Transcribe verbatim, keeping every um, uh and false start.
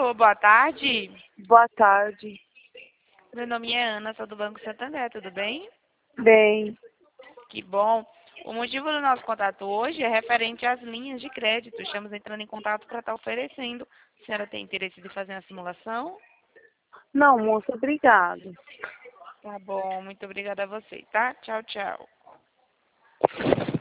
Alô, boa tarde. Boa tarde. Meu nome é Ana, sou do Banco Santander, tudo bem? Bem, Que bom. O motivo do nosso contato hoje é referente às linhas de crédito. Estamos entrando em contato para estar oferecendo. A senhora tem interesse de fazer uma simulação? não, moça, obrigado. Tá bom, muito obrigada a você, tá? Tchau, tchau.